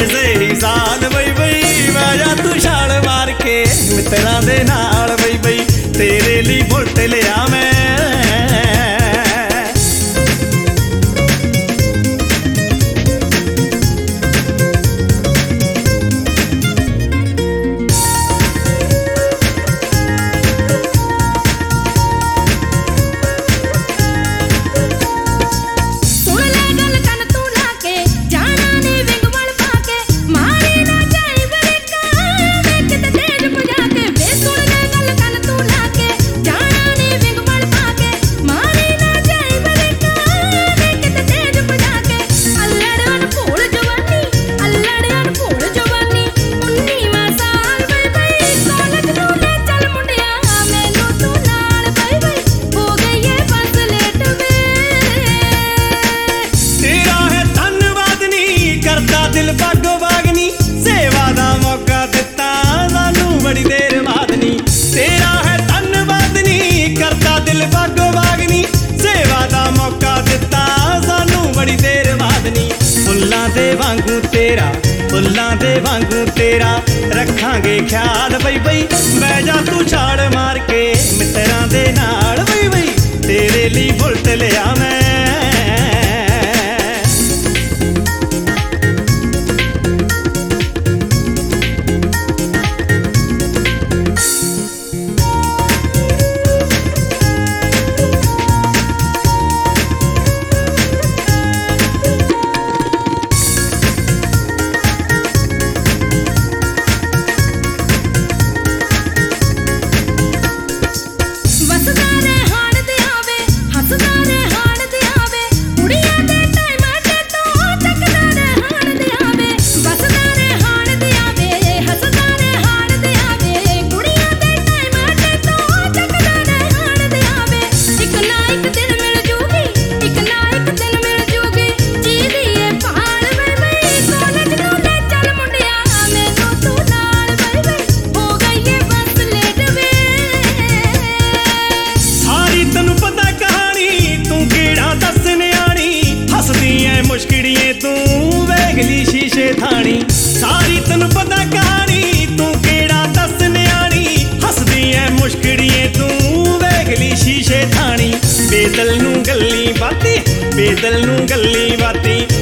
ਸਹੀ ਸਾਲ ਬਈ ਬਈ ਮੈਂ ਜਾ ਤੂੰ ਛਾਲ ਮਾਰ ਕੇ ਮਿੱਤਰਾਂ ਦੇ ਨਾਲ ਬਈ ਬਈ ਤੇਰੇ ਲਈ ਬੁਲਟ ਲਿਆ ਮੈਂ ਦਿਲ ਬਾਗੋ ਬਾਗਨੀ ਸੇਵਾ ਦਾ ਮੌਕਾ ਦਿੱਤਾ ਸਾਨੂੰ ਬੜੀ ਦੇਰ ਬਾਅਦ ਨੀ ਤੇਰਾ ਹੈ ਧੰਨਵਾਦ ਨੀ ਕਰਦਾ ਦਿਲ ਬਾਗੋ ਬਾਗਨੀ ਸੇਵਾ ਦਾ ਮੌਕਾ ਦਿੱਤਾ ਸਾਨੂੰ ਬੜੀ ਦੇਰ ਬਾਅਦ ਨੀ ਫੁੱਲਾਂ ਦੇ ਵਾਂਗੂ ਤੇਰਾ ਰੱਖਾਂਗੇ ਖਿਆਲ ਬਈ ਬਈ ਬਹਿ ਜਾ ਤੂੰ ਛਾਲ ਮਾਰ ਕੇ ਮਿੱਤਰਾਂ ਦੇ ਨਾਲ ਬਈ ਬਈ ਤੇਰੇ ਲਈ ਬੁਲਟ ਲਿਆ ਮੈਂ ਮੁਸ਼ਕਿੜੀਏ ਤੂੰ ਵੇਖ ਲਈ ਸ਼ੀਸ਼ੇ ਥਾਣੀ ਸਾਰੀ ਤੈਨੂੰ ਪਤਾ ਕਹਾਣੀ ਤੂੰ ਕਿਹੜਾ ਦੱਸ ਨਿਆਣੀ ਹੱਸਦੀ ਐ ਮੁਸ਼ਕਿੜੀਏ ਤੂੰ ਵੇਖ ਲਈ ਸ਼ੀਸ਼ੇ ਥਾਣੀ ਬੇਦਲ ਨੂੰ ਗੱਲੀ ਬਾਤੀ